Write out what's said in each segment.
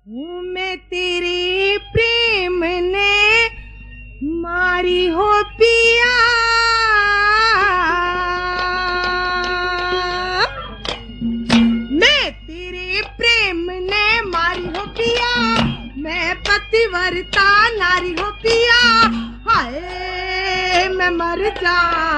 हूँ मैं तेरे प्रेम ने मारी हो पिया, मैं तेरे प्रेम ने मारी हो पिया, मैं पतिव्रता नारी हो पिया। हाय मैं मर जा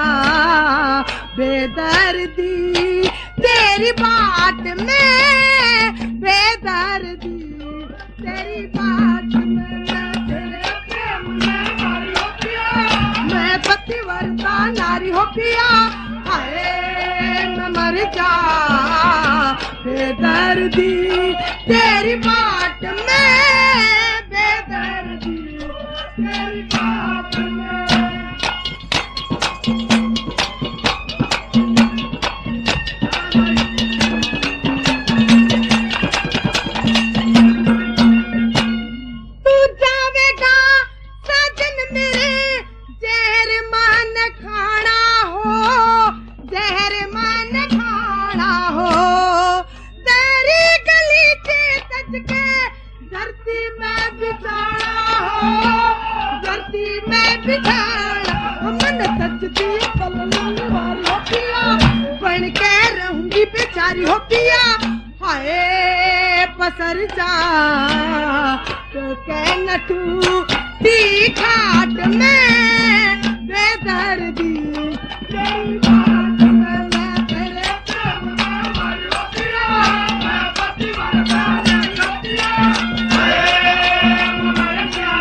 बेदर्दी तेरी बात में, बेदर्दी तेरी बात में, तेरे प्रेम में नारी हो पिया, मैं पतिव्रता नारी हो पिया। हाय मैं मर जा बेदर्दी तेरी बात में, बेदर्दी तेरी बात में। बन के रहूंगी बेचारी हो पिया। हाय पसर जा तो कह न टूटी खाट में, बेदर्दी तेरी बात में, मैं तेरे प्रेम में मरी हो पिया, मैं पतिव्रता नारी हो पिया। हाय मर जा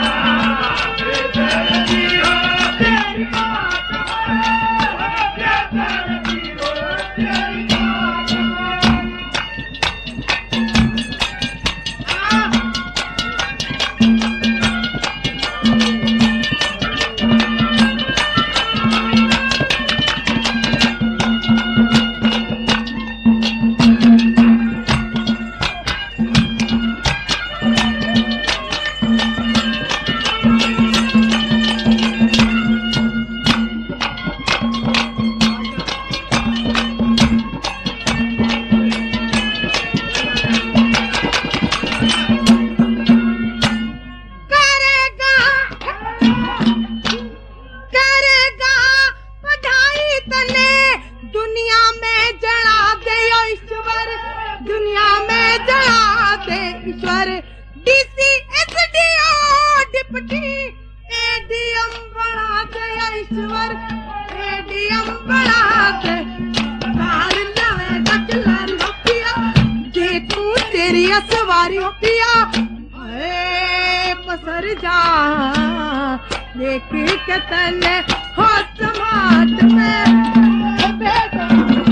बेदर्दी तेरी बात में, बेदर्दी तेरी बात में। ईश्वर डीसी एसडीओ डिप्टी एडीएम बना दे ईश्वर, एडीएम बना दे। कार लवे डकलारी हो पिया, देखूं तेरी असवारी हो पिया। हाय पसर जा देख के तने हो समाट में, बेटा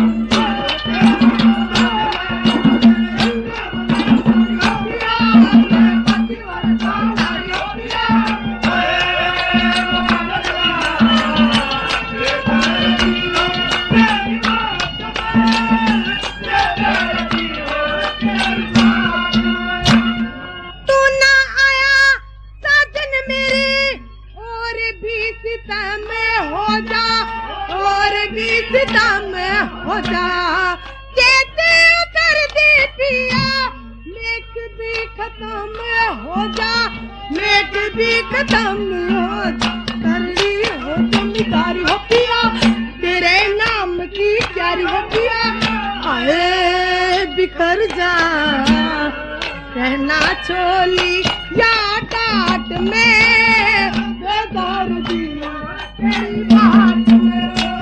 दम हो जा कहते उतर दे पिया, लेक भी खत्म हो जा, लेक भी खत्म हो जा, करनी हो तुम तारी हो पिया, तेरे नाम की प्यारी हो पिया। आए बिखर जा कहना चोली या टाट में, बेदर्दी तेरी बात में।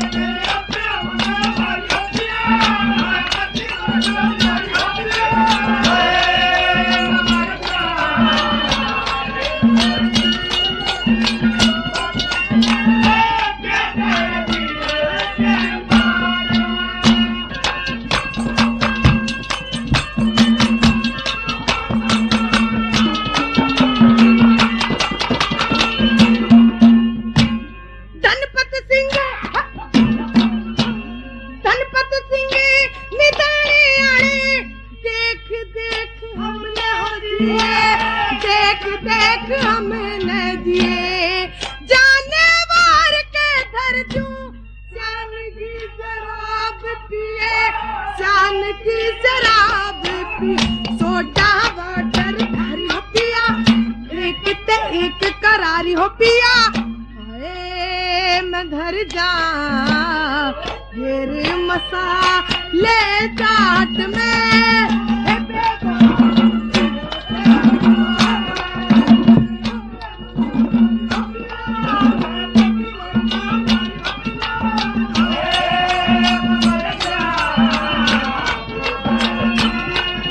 देख देख हमने दिए जानवर के धरजू, शान की शराब पिए, शान की शराब पी, सोडा वाटर एक करारी हो पिया हाय मैं घर जा तेरे मसाले चाट में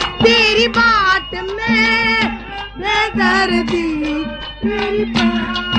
तेरी बात में बेदर्दी तेरी बात